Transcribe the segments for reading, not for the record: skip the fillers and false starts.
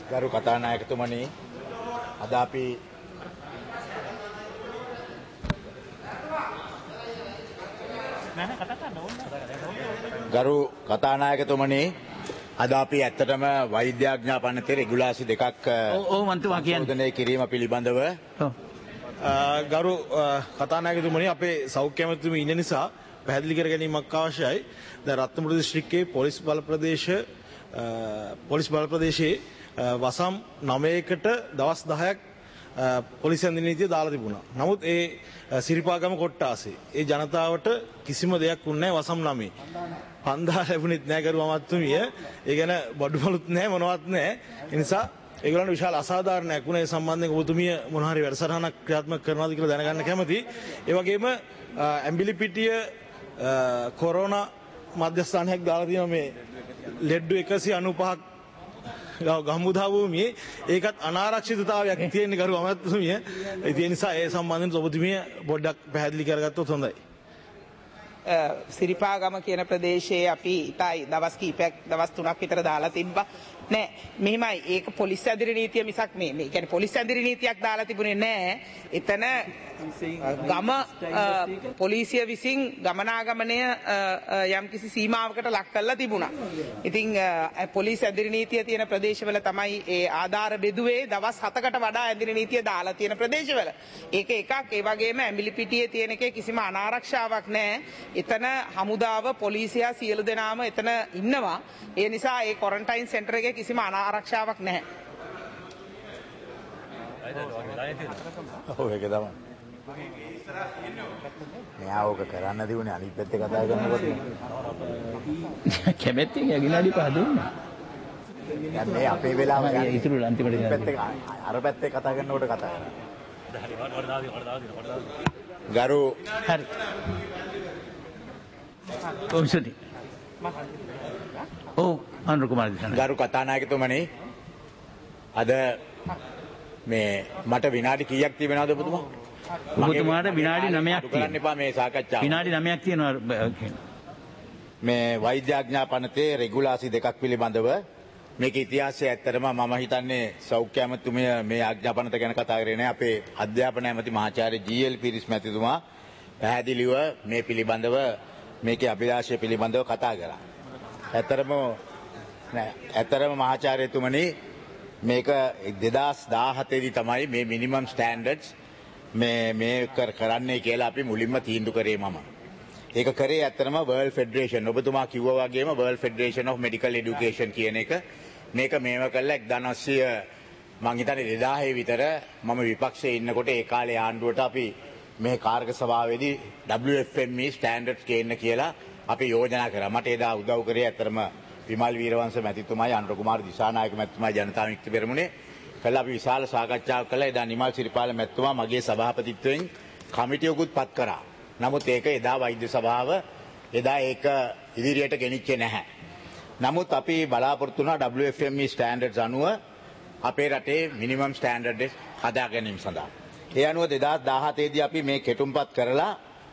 ගරු කතානායකතුමනි අද අපි ගරු කතානායකතුමනි අද අපි ඇත්තටම වෛද්‍යාඥා පනතේ රෙගුලාසි දෙකක් මන්තුමා කියන්නේ කිරීම පිළිබඳව ගරු කතානායකතුමනි අපේ සෞඛ්‍ය ඇමතිතුමනි ඉන්න නිසා පැහැදිලි කර ගැනීමක් අවශ්‍යයි. දැන් රත්නපුර දිස්ත්‍රික්කයේ පොලිස් බල ප්‍රදේශයේ වසම් 9කට දවස් 10ක් පොලිස් ඇඳින නීතිය දාලා තිබුණා. නමුත් ඒ සිරිපාගම කොට්ටාසේ ඒ ජනතාවට කිසිම දෙයක් වුණේ නැහැ වසම් 9. 5000 ලැබුණෙත් නැහැ ගරු අමාත්‍යතුමිය. ඒ ගැන බඩුවලුත් නැහැ මොනවත් නැහැ. ඒ නිසා ඒගොල්ලන්ට විශාල අසාධාරණයක් වුණා. ඒ සම්බන්ධයෙන් ඔබතුමිය මොන හරි වැඩසටහනක් ක්‍රියාත්මක කරනවාද කියලා දැනගන්න කැමතියි. ඒ වගේම ඇම්බිලිපිටිය කොරෝනා මධ්‍යස්ථානයක් දාලා තියෙනවා මේ ලෙඩ්ඩු 195ක් ගම්මුදා භූමියේ ඒකත් අනාරක්ෂිතතාවයක් තියෙන ගරු අමාත්‍යතුමිය. ඒ නිසා ඒ සම්බන්ධයෙන් ඔබතුමිය පොඩ්ඩක් පැහැදිලි කරගත්තොත් හොඳයි. සිරිපාගම කියන ප්‍රදේශයේ අපි ඉතයි දවස් කීපයක් දවස් 3ක් විතර දාලා තිබ්බා. නෑ මෙහිමයි ඒක පොලිස් ඇඳිරි නීතිය මිසක් මේ කියන්නේ පොලිස් ඇඳිරි නීතියක් දාලා තිබුණේ නෑ. එතන ගම පොලිසිය විසින් ගමනාගමනය යම්කිසි සීමාවකට ලක් කරලා තිබුණා. ඉතින් පොලිස් ඇඳිරි නීතිය තියෙන ප්‍රදේශවල තමයි ඒ ආධාර බෙදුවේ දවස් 7කට වඩා ඇඳිරි නීතිය දාලා තියෙන ප්‍රදේශවල. ඒක එකක්. ඒ වගේම ඇඹිලිපිටියේ තියෙන එකේ කිසිම අනාරක්ෂාවක් නෑ. එතන හමුදාව පොලිසිය සියලු දෙනාම එතන ඉන්නවා. ඒ නිසා ඒ ක්වොරන්ටයින් සෙන්ටර් එකේ කිසිම අනාරක්ෂාවක් නැහැ. ඔව් ඒක තමයි. මෙයා ඕක කරන්න දිනුනේ අනිත් පැත්තේ කතා කරනකොට කැමැත්තෙන් යගිලාඩි පහ දුන්නා. දැන් මේ අපේ වෙලාව ගන්න ඉතුරු අන්තිමට පැත්තේ අර පැත්තේ කතා කරනකොට කතා කරා. ගරු හරි. කොම්සටි. ඔව් අනුර කුමාර දිසාන. ගරු කතානායකතුමනි අද මේ මට විනාඩි කීයක් තිබෙනවද ඔබතුමා? ඔබතුමාට විනාඩි 9ක් කරන්න එපා මේ සාකච්ඡාව. විනාඩි 9ක් තියෙනවා මේ වෛද්‍යාඥා පනතේ රෙගුලාසි දෙකක් පිළිබඳව මේක ඉතිහාසය ඇත්තටම මම හිතන්නේ සෞඛ්‍ය ඇමතිතුමිය මේ ආඥා පනත ගැන කතා කරේ නැහැ. අපේ අධ්‍යාපන ඇමති මහාචාර්ය ජී.එල්. පිරිස් මැතිතුමා පැහැදිලිව මේ පිළිබඳව මේකේ අභිලාෂය පිළිබඳව කතා කරා. ඇත්තරම මහාචාර්යතුමනි මේක 2017 දී තමයි මේ මිනිමම් ස්ටෑන්ඩඩ්ස් මේ කරන්නේ කියලා අපි මුලින්ම තීන්දුව කරේ මම. ඒක කරේ ඇත්තරම World Federation ඔබතුමා කිව්වා වගේම World Federation of Medical Education කියන එක මේක මේව කළා 1900 මං හිතන්නේ 2000 විතර මම විපක්ෂයේ ඉන්නකොට ඒ කාලේ ආණ්ඩුවට අපි මේ කාර්ක සභාවේදී WFME ස්ටෑන්ඩඩ්ස් ගේන්න කියලා අපි යෝජනා කරා. මට එදා උදව් කරේ ඇත්තරම විමල් වීරවංශ මැතිතුමායි අනුර කුමාර දිසානායක මැතිතුමායි ජනතා විමුක්ති පෙරමුණේ කළා. අපි විශාල සාකච්ඡාවක් කළා. එදා නිමල් සිරිපාල මැතිතුමා මගේ සභාපතිත්වයෙන් කමිටියකුත් පත් කරා. නමුත් ඒක එදා වෛද්‍ය සභාව එදා ඒක ඉදිරියට ගෙනිච්චේ නැහැ. නමුත් අපි බලාපොරොත්තු වුණා WFME ස්ටෑන්ඩඩ්ස් අනුව අපේ රටේ මිනිමම් ස්ටෑන්ඩඩ්ස් හදා ගැනීම සඳහා. ඒ අනුව 2017 දී අපි මේ කෙටුම්පත් කරලා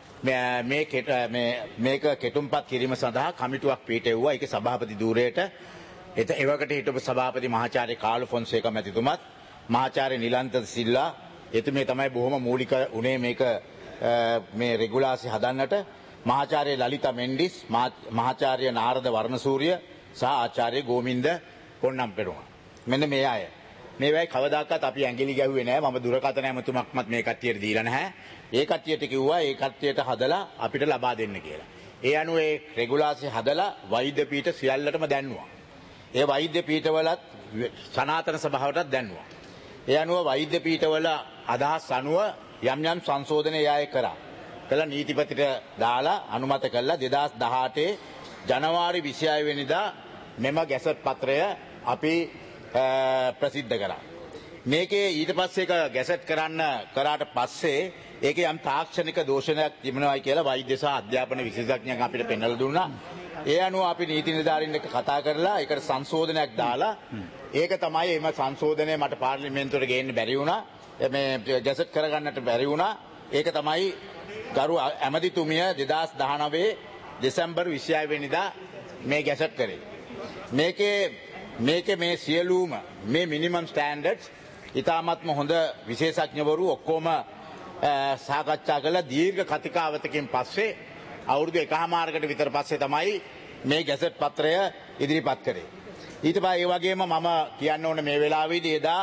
මේක කෙටුම්පත් කිරීම සඳහා කමිටුවක් පිටෙව්වා. ඒකේ සභාපති ධූරයට එවකට හිටපු සභාපති මහාචාර්ය කාලු ෆොන්සේකා මැතිතුමත් මහාචාර්ය නිලන්ත සිල්ලා එතුමිය තමයි බොහොම මූලික උනේ මේක මේ රෙගුලාසි හදන්නට. මහාචාර්ය ලලිතා මෙන්ඩිස් මහාචාර්ය නාරද වර්ණසූරිය සහ ආචාර්ය ගෝමින්ද පොන්නම් පෙරුණා. මෙන්න මේ අය මේ වෙයි කවදාකවත් අපි ඇඟිලි ගැහුවේ නැහැ. මම දුරකථන ඇමතුමක්වත් මේ කට්ටියට දීලා නැහැ. ඒ කට්ටියට කිව්වා ඒ කට්ටියට හදලා අපිට ලබා දෙන්න කියලා. ඒ අනුව ඒ රෙගුලාසි හදලා වෛද්‍ය පීඨ සියල්ලටම දැන්නුවා. ඒ වෛද්‍ය පීඨවලත් සනාතන සභාවටත් දැන්නුවා. ඒ අනුව වෛද්‍ය පීඨවල අදහස් අනුව යම් යම් සංශෝධන යාය කරා. කළා නීතිපතිට දාලා අනුමත කළා 2018 ජනවාරි 26 වෙනිදා මෙම ගැසට් පත්‍රය අපි ප්‍රසිද්ධ කරා. මේකේ ඊට පස්සේ ඒක ගැසට් කරාට පස්සේ ඒකේ යම් තාක්ෂණික දෝෂණයක් තිබෙනවායි කියලා වෛද්‍ය සහ අධ්‍යාපන විශේෂඥයන් අපිට පෙන්වලා දුන්නා. ඒ අනුව අපි නීති නිලධාරීන් එක්ක කතා කරලා ඒකට සංශෝධනයක් දාලා ඒක තමයි එම සංශෝධනය මට පාර්ලිමේන්තුවට ගේන්න බැරි වුණා. මේ ගැසට් කරගන්නට බැරි වුණා. ඒක තමයි ගරු ඇමතිතුමිය 2019 දෙසැම්බර් 26 වෙනිදා මේ ගැසට් කරේ. මේකේ මේක මේ සියලුම මේ මිනිමම් ස්ටෑන්ඩඩ්ස් ඉතාමත්ම හොඳ විශේෂඥවරු ඔක්කොම සාකච්ඡා කළ දීර්ඝ කතිකාවතකින් පස්සේ අවුරුදු 1.5කට විතර පස්සේ තමයි මේ ගැසට් පත්‍රය ඉදිරිපත් කරේ. ඊට පස්සේ ඒ වගේම මම කියන්න ඕන මේ වෙලාවේදී එදා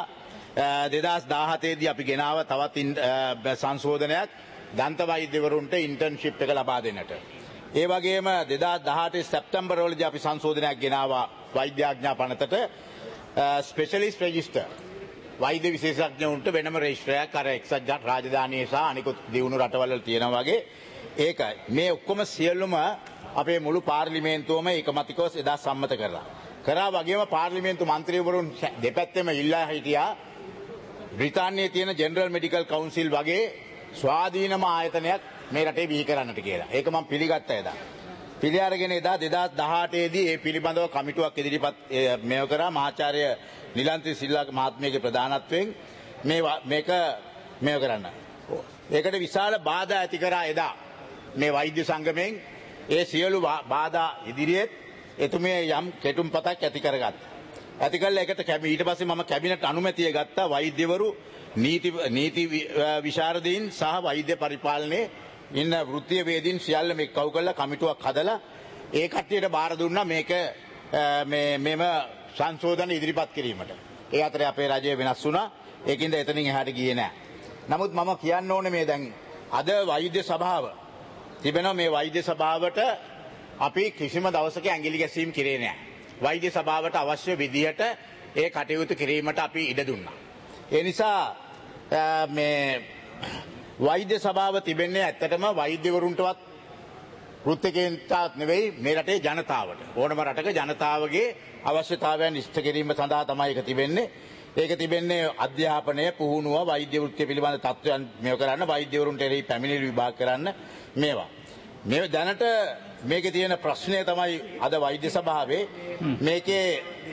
2017 දී අපි ගෙනාව තවත් සංශෝධනයක් දන්ත වෛද්‍යවරුන්ට ඉන්ටර්න්ෂිප් එක ලබා දෙන්නට. ඒ වගේම 2018 සැප්තැම්බර් වලදී අපි සංශෝධනයක් ගෙනාවා වෛද්‍යාඥා පනතට ස්පෙෂලිස්ට් රෙජිස්ටර් වෛද්‍ය විශේෂඥවුන්ට වෙනම රෙජිස්ටරයක් අර එක්සත් රාජධානියේ සහ අනිකුත් දියුණු රටවල තියෙනවා වගේ ඒකයි. මේ ඔක්කොම සියලුම අපේ මුළු පාර්ලිමේන්තුවම ඒකමතිකව එදා සම්මත කරා වගේම පාර්ලිමේන්තු මන්ත්‍රීවරුන් දෙපැත්තෙම ඉල්ලා හිටියා බ්‍රිතාන්‍යයේ තියෙන ජෙනරල් මෙඩිකල් කවුන්සිල් වගේ ස්වාධීනම ආයතනයක් මේ රටේ බිහි කරන්නට කියලා. ඒක මම පිළිගත්තා එදා. පිළි අරගෙන එදා 2018 දී මේ පිළිබඳව කමිටුවක් ඉදිරිපත් මේව කරා මහාචාර්ය නිලන්ති සිල්වා මහත්මියගේ ප්‍රධානත්වයෙන් මේක මේව කරන්න. ඒකට විශාල බාධා ඇති කරා එදා මේ වෛද්‍ය සංගමයෙන් ඒ සියලු බාධා ඉදිරියේ එතුමිය යම් කෙටුම්පතක් ඇති කරගත්තා. ඇති කළා ඒකට ඊට පස්සේ මම කැබිනට් අනුමැතිය ගත්තා වෛද්‍යවරු නීති විශාරදීන් සහ වෛද්‍ය පරිපාලනයේ ඉන්න වෘත්තීය වේදීන් සියල්ලම එක්කව කරලා කමිටුවක් හදලා ඒ කට්ටියට බාර දුන්නා මේක මෙම සංශෝධන ඉදිරිපත් කිරීමට. ඒ අතරේ අපේ රජය වෙනස් වුණා. ඒකින්ද එතනින් එහාට ගියේ නැහැ. නමුත් මම කියන්න ඕනේ මේ දැන් අද වෛද්‍ය සභාව තිබෙනවා මේ වෛද්‍ය සභාවට අපි කිසිම දවසක ඇඟිලි ගැසීම් කිරේ නැහැ. වෛද්‍ය සභාවට අවශ්‍ය විදිහට ඒ කටයුතු කිරීමට අපි ඉඩ දුන්නා. ඒ නිසා මේ වෛද්‍ය සභාව තිබෙන්නේ ඇත්තටම වෛද්‍යවරුන්ටවත් වෘත්තිකයන්ටවත් නෙවෙයි මේ රටේ ජනතාවට. ඕනම රටක ජනතාවගේ අවශ්‍යතාවයන් ඉෂ්ට කිරීම සඳහා තමයි ඒක තිබෙන්නේ. ඒක තිබෙන්නේ අධ්‍යාපනය, පුහුණුව, වෛද්‍ය වෘත්තිය පිළිබඳ තත්ත්වයන් මේව කරන්න, වෛද්‍යවරුන්ට එරෙහි පැමිණිලි විභාග කරන්න මේවා. මේ දැනට මේකේ තියෙන ප්‍රශ්නය තමයි අද වෛද්‍ය සභාවේ මේකේ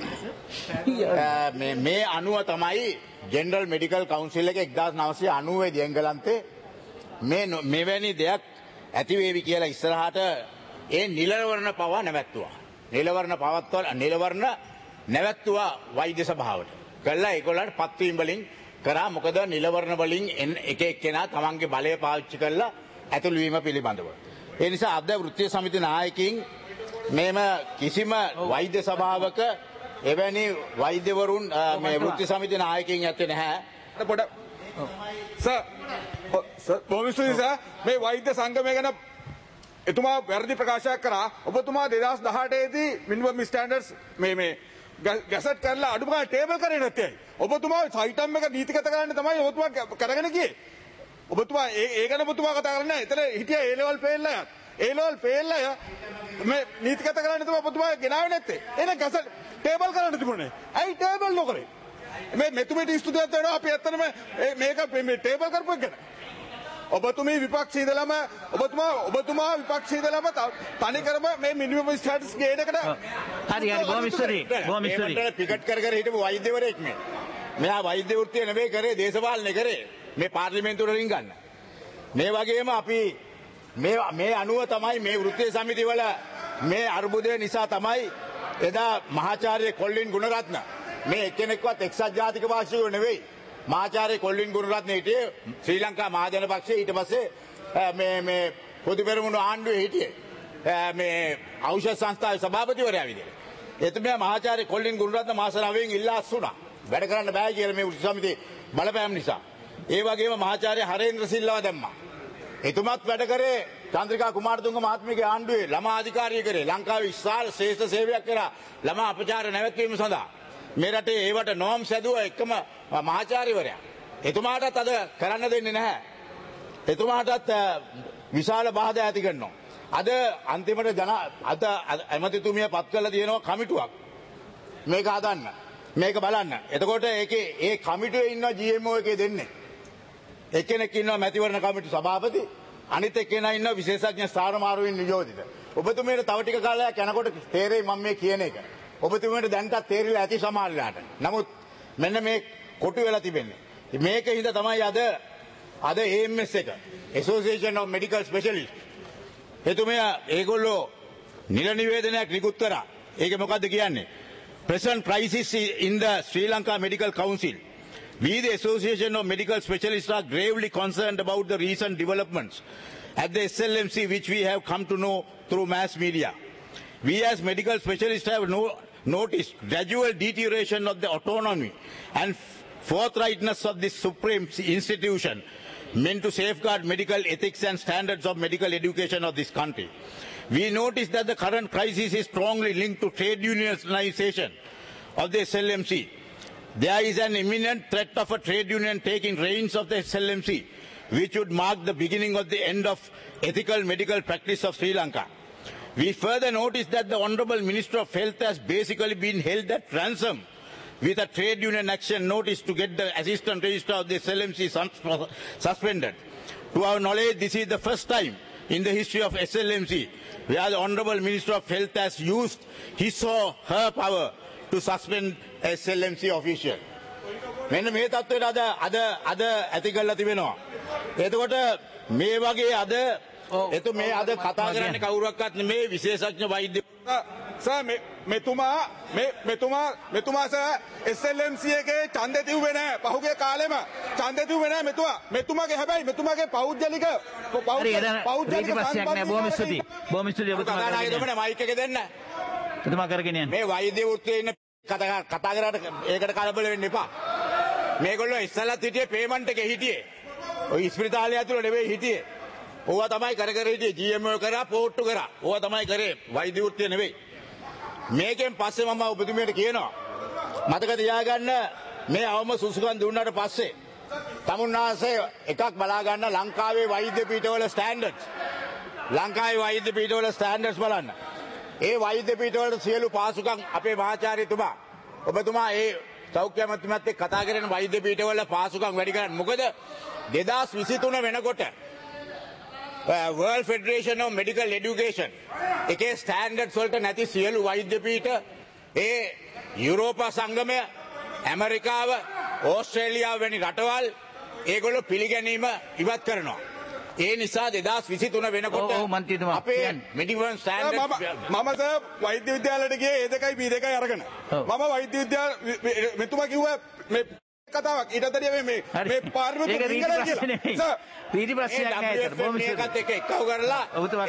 මේ අනුව තමයි ජෙනරල් මෙඩිකල් කවුන්සිල් එක 1990 දී එංගලන්තේ මෙවැනි දෙයක් ඇතිවේවි කියලා ඉස්සරහට ඒ නිලවරණ පවා නැවැත්තුවා. නිලවරණ නැවැත්තුවා වෛද්‍ය සභාවට. කළා ඒගොල්ලන්ට පත්වීම් වලින් කරා මොකද නිලවරණ වලින් එක එක්කෙනා තමන්ගේ බලය පාවිච්චි කරලා ඇතුළු වීම පිළිබඳව. ඒ නිසා අද වෘත්තීය සමිති නායකයින් මේම කිසිම වෛද්‍ය සභාවක එවැනි වෛද්‍යවරුන් මේ වෘත්තීය සමිති නායකයින් ඇත්තේ නැහැ. පොඩ බොහොම ස්තුතියි සර්. මේ වෛද්‍ය සංගමය ගැන එතුමා වැරදි ප්‍රකාශයක් කරා. ඔබතුමා 2018 දී මිනිමම් ස්ටෑන්ඩඩ්ස් මේ ගැසට් කරලා අඩුම ගානේ ටේබල් කරේ නැත්තේ. ඔබතුමා සයිටම් එක නීතිගත කරන්න තමයි ඔබතුමා කරගෙන ගියේ. ඔබතුමා ඒ ගැන ඔබතුමා කතා කරන්නේ නැහැ. එතන හිටියා ඒ ලෙවල් ෆේල්ලා. ඒ ලෙවල් ෆේල්ලා මේ නීතිගත කරන්න තමයි ඔබතුමා ගෙනාවේ නැත්තේ. එහෙනම් ගැසට් ටේබල් කරන්න තිබුණේ. ඇයි ටේබල් නොකරේ? මේ මෙතුමිට ස්තුතියක් දෙනවා අපි ඇත්තටම මේක මේ ටේබල් කරපු එක ගැන. ඔබතුමී විපක්ෂී ඉඳලම ඔබතුමා විපක්ෂී ඉඳලම තනි කරම මේ මිනිමම් ස්ටෑටස් ගේන එකට හරි බොහොම ස්තුතියි. පිකට් කර හිටපු වෛද්‍යවරයෙක් මේ. මෙයා වෛද්‍ය වෘත්තිය නෙවෙයි කරේ දේශපාලනය කරේ. මේ පාර්ලිමේන්තුවට රින් ගන්න. මේ වගේම අපි මේ අනුව තමයි මේ වෘත්තීය සමිතිවල මේ අර්බුදය නිසා තමයි එදා මහාචාර්ය කොල්ලින් ගුණරත්න මේ එක්කෙනෙක්වත් එක්සත් ජාතික වාසිකයෝ නෙවෙයි. මහාචාර්ය කොල්ලින් ගුණරත්න හිටියේ ශ්‍රී ලංකා මහජන පක්ෂයේ ඊට පස්සේ මේ පොදු පෙරමුණු ආණ්ඩුවේ හිටියේ මේ ඖෂධ සංස්ථාවේ සභාපතිවරයා විදිහට. එතුමියා මහාචාර්ය කොල්ලින් ගුණරත්න මාස 9න් ඉල්ලා අස්සුණා. වැඩ කරන්න බෑ කියලා මේ වෘත්තීය සමිතිය බලපෑම් නිසා. ඒ වගේම මහාචාර්ය හරේන්ද්‍ර සිල්වා දැම්මා. එතුමත් වැඩ කරේ චන්ද්‍රිකා කුමාරතුංග මහත්මියගේ ආණ්ඩුවේ ළමා අධිකාරිය කරේ. ලංකාවේ විශාල ශ්‍රේෂ්ඨ සේවයක් කරා ළමා අපචාර නැවැත්වීම සඳහා. මේ රටේ ඒවට නෝම් සැදුවා එකම මහාචාර්යවරයා. එතුමාටත් අද කරන්න දෙන්නේ නැහැ. එතුමාටත් විශාල බාධා ඇති කරනවා. අද අන්තිමට අද ඇමතිතුමිය පත් කරලා තියෙනවා කමිටුවක්. මේක හදන්න. මේක බලන්න. එතකොට ඒකේ ඒ කමිටුවේ ඉන්න GMO එකේ දෙන්නේ. එක්කෙනෙක් ඉන්නවා මැතිවරණ කමිටු සභාපති, අනිත් එක්කෙනා ඉන්නවා විශේෂඥ ස්ථානමාරුවෙන් නියෝජිත. ඔබතුමියට තව ටික කාලයක් යනකොට තේරෙයි මම මේ කියන එක. ඔබතුමියට දැන්ටත් තේරිලා ඇති සමහරලාට. නමුත් මෙන්න මේ කොටු වෙලා තිබෙන්නේ. මේකින්ද තමයි අද AMS එක Association of Medical Specialists එතුමිය ඒගොල්ලෝ නිල නිවේදනයක් නිකුත් කරා. ඒක මොකද්ද කියන්නේ? present crisis in the Sri Lanka Medical Council. We, the Association of Medical Specialists, are gravely concerned about the recent developments at the SLMC, which we have come to know through mass media. We as medical specialists have noticed gradual deterioration of the autonomy and forthrightness of this supreme institution meant to safeguard medical ethics and standards of medical education of this country. We noticed that the current crisis is strongly linked to trade unionization of the SLMC. There is an imminent threat of a trade union taking reins of the SLMC, which would mark the beginning of the end of ethical medical practice of Sri Lanka. We further noticed that the Honourable Minister of Health has basically been held at ransom with a trade union action notice to get the assistant registrar of the SLMC suspended. To our knowledge, this is the first time in the history of SLMC where the Honourable Minister of Health has used his or her power to suspend SLMC official. මෙන්න මේ තත්ත්වයට අද ඇති කරලා තිබෙනවා. එතකොට මේ වගේ අද මේ අද කතා කරන්නේ කවුරක්වත් නෙමේ විශේෂඥ වෛද්‍ය සර් මෙතුමා සර් SLMC එකේ ඡන්දෙ තිබුවේ නැහැ. පහුගිය කාලෙම ඡන්දෙ තිබුවේ නැහැ මෙතුමාගේ හැබැයි මෙතුමාගේ පෞද්ගලික ප්‍රශ්නයක් නෑ. බොහොම ස්තුතියි. බොහොම ස්තුතියි ඔබතුමාට. මයික් එක දෙන්න. ඔබතුමා කරගෙන යන්න. මේ වෛද්‍ය වෘත්තියේ ඉන්න කතා කරාට ඒකට කලබල වෙන්න එපා. මේගොල්ලෝ ඉස්සලත් හිටියේ පේමන්ට් එකේ හිටියේ. ඔය ඉස්පිරිතාලේ ඇතුළේ නෙවෙයි හිටියේ. ඕවා තමයි කර හිටියේ. GMO කරා පෝට්ටු කරා. ඕවා තමයි කරේ. වෛද්‍ය වෘත්තිය නෙවෙයි. මේකෙන් පස්සේ මම ඔබතුමියට කියනවා. මතක තියාගන්න මේ අවම සුසුකම් දුන්නාට පස්සේ තමුන්නාසේ එකක් බලා ගන්න ලංකාවේ වෛද්‍ය පීඨවල ස්ටෑන්ඩඩ්ස්. ලංකාවේ වෛද්‍ය පීඨවල ස්ටෑන්ඩඩ්ස් බලන්න. ඒ වෛද්‍ය පීඨවල සියලු පාසුකම් අපේ මහාචාර්යතුමා ඔබතුමා ඒ සෞඛ්‍ය අමාත්‍යමත් එක්ක කතා කරන වෛද්‍ය පීඨවල පාසුකම් වැඩි කරන්න. මොකද 2023 වෙනකොට World Federation of Medical Education එකේ ස්ටෑන්ඩඩ්ස් වලට නැති සියලු වෛද්‍ය පීඨ ඒ යුරෝපා සංගමය ඇමරිකාව ඕස්ට්‍රේලියාව වැනි රටවල් ඒගොල්ලෝ පිළිගැනීම ඉවත් කරනවා. ඒ නිසා 2023 වෙනකොට අපේ මෙඩිකල් ස්ටෑන්ඩඩ් මම සර් වෛද්‍ය විද්‍යාලයට ගියේ A2යි B2යි අරගෙන. මම වෛද්‍ය විද්‍යාල මෙතුමා කිව්වා මේ කතාවක් ඊටතරිය මේ පාර්ලිමේන්තු ඉංග්‍රීසි කියලා. රීති ප්‍රශ්නයක් නෑ සර්. බොහොම ස්තුතියි. ඒකත් එක්ක කවුරුරලා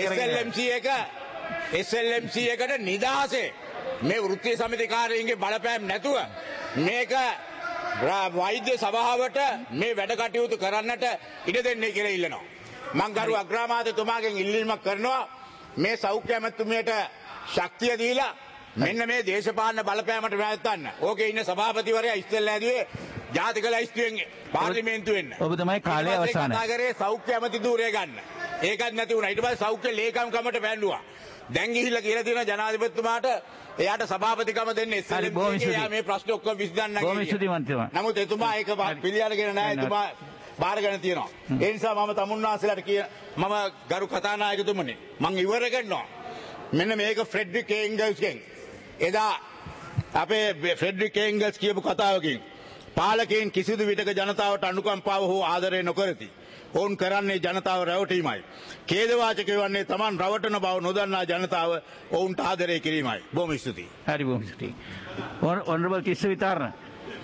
SLMC එකට නිදහසේ මේ වෘත්තීය සමිතිකාරයින්ගේ බලපෑම් නැතුව මේක වෛද්‍ය සභාවට මේ වැඩ කටයුතු කරන්නට ඉඩ දෙන්නේ කියලා ඉල්ලනවා. මං ගරු අග්‍රාමාත්‍යතුමාගෙන් ඉල්ලීමක් කරනවා මේ සෞඛ්‍ය අමාත්‍යතුමියට ශක්තිය දීලා මෙන්න මේ දේශපාලන බලපෑමට වැළැත්වන්න. ඕකේ ඉන්න සභාපතිවරයා ඉස්සෙල්ලා ඇදුවේ ජාතික ලයිස්තුවෙන් පාර්ලිමේන්තුවෙන්. ඔබ තමයි කාලය අවසానයි. කතා කරේ සෞඛ්‍ය අමාත්‍ය ධූරය ගන්න. ඒකත් නැති වුණා. ඊට පස්සේ සෞඛ්‍ය ලේකම්කමට වැන්නුවා. දැන් ගිහිල්ලා කියලා තියෙනවා ජනාධිපතිතුමාට එයාට සභාපතිකම දෙන්න එයා මේ ප්‍රශ්න ඔක්කොම විසඳන්න කියලා. නමුත් එතුමා ඒක පිළිඅරගෙන නැහැ. එතුමා බාරගෙන තියෙනවා. ඒ නිසා මම තමුන්නාසලට මම ගරු කතානායකතුමනි මම ඉවර කරනවා. මෙන්න මේක ෆ්‍රෙඩරික් ඒන්ගල්ස්ගෙන් එදා අපේ ෆ්‍රෙඩරික් ඒන්ගල්ස් කියපු කතාවකින් පාලකයන් කිසිදු විටක ජනතාවට අනුකම්පාව හෝ ආදරය නොකරති. ඔවුන් කරන්නේ ජනතාව රැවටීමයි. ඛේදවාචක වන්නේ Taman රවටන බව නොදන්නා ජනතාව ඔවුන්ට ආදරය කිරීමයි. බොහොම ස්තුතියි. හරි බොහොම ස්තුතියි. Honorable තිස්ස විතරණ.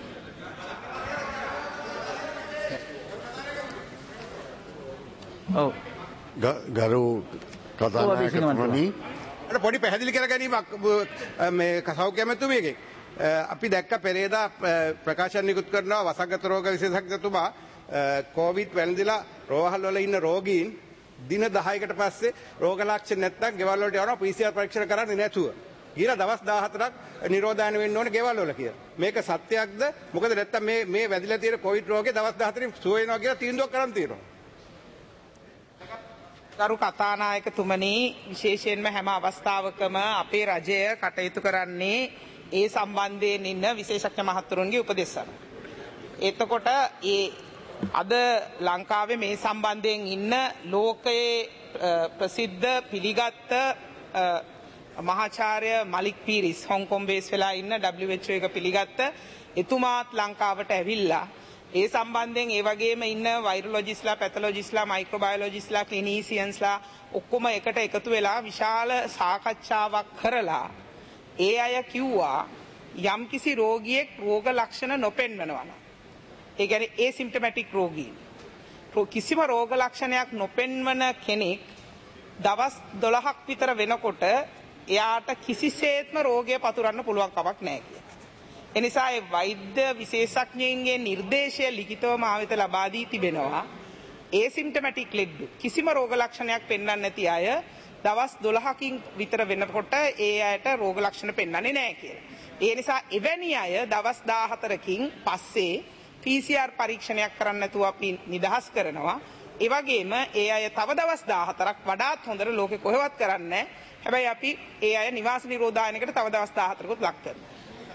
ඔව්. ගරු කතානායකතුමනි පොඩි පැහැදිලි කර ගැනීමක් මේ සෞඛ්‍ය අමාත්‍යතුමියගෙන් අපි දැක්ක පෙරේදා ප්‍රකාශන නිකුත් කරනවා වසංගත රෝග විශේෂඥතුමා කොවිඩ් වැළඳිලා රෝහල් වල ඉන්න රෝගීන් දින 10කට පස්සේ රෝග ලක්ෂණ නැත්නම් ගෙවල් වලට යනවා PCR පරීක්ෂණ කරන්නේ නැතුව. ඊළඟ දවස් 14ක් නිරෝධායන වෙන්න ඕනේ ගෙවල් වල කියලා. මේක සත්‍යයක්ද? මොකද නැත්නම් මේ වැදිලා තියෙන කොවිඩ් රෝගේ දවස් 14න් සුව වෙනවා කියලා තීන්දුවක් කරන් තියෙනවා. ගරු කතානායකතුමනි විශේෂයෙන්ම හැම අවස්ථාවකම අපේ රජය කටයුතු කරන්නේ ඒ සම්බන්ධයෙන් ඉන්න විශේෂඥ මහතුරුන්ගේ උපදෙස් අනුව. එතකොට අද ලංකාවේ මේ සම්බන්ධයෙන් ඉන්න ලෝකයේ ප්‍රසිද්ධ පිළිගත් මහාචාර්ය මලික් පීරිස් හොංකොං බේස් වෙලා ඉන්න WHO එක පිළිගත්ත එතුමාත් ලංකාවට ඇවිල්ලා ඒ සම්බන්ධයෙන් ඒ වගේම ඉන්න වෛරොලොජිස්ලා පැතොලොජිස්ලා මයික්‍රෝබයොලොජිස්ලා ක්ලිනීසියන්ස්ලා ඔක්කොම එකට එකතු වෙලා විශාල සාකච්ඡාවක් කරලා ඒ අය කිව්වා යම් කිසි රෝගියෙක් රෝග ලක්ෂණ නොපෙන්වනවා නම් ඒ කියන්නේ ඒසිම්ප්ටොමැටික් රෝගීන් කිසිම රෝග ලක්ෂණයක් නොපෙන්වන කෙනෙක් දවස් 12ක් විතර වෙනකොට එයාට කිසිසේත්ම රෝගය පතුරන්න පුළුවන් කමක් නැහැ කියලා. ඒ නිසා ඒ වෛද්‍ය විශේෂඥයින්ගේ නිර්දේශය ලිඛිතව මා වෙත ලබා දී තිබෙනවා. ඒසිම්ප්ටොමැටික් ලෙඩ කිසිම රෝග ලක්ෂණයක් පෙන්වන්නේ නැති අය දවස් 12කින් විතර වෙනකොට ඒ අයට රෝග ලක්ෂණ පෙන්වන්නේ නැහැ කියලා. ඒ නිසා එවැනි අය දවස් 14කින් පස්සේ PCR පරීක්ෂණයක් කරන්න නැතුව අපි නිදහස් කරනවා. ඒ වගේම ඒ අය තව දවස් 14ක් වඩාත් හොඳට ලෝකේ කොහෙවත් කරන්නේ නැහැ. හැබැයි අපි ඒ අය නිවාස නිරෝධායනයකට තව දවස් 14කුත් ලක් කරනවා.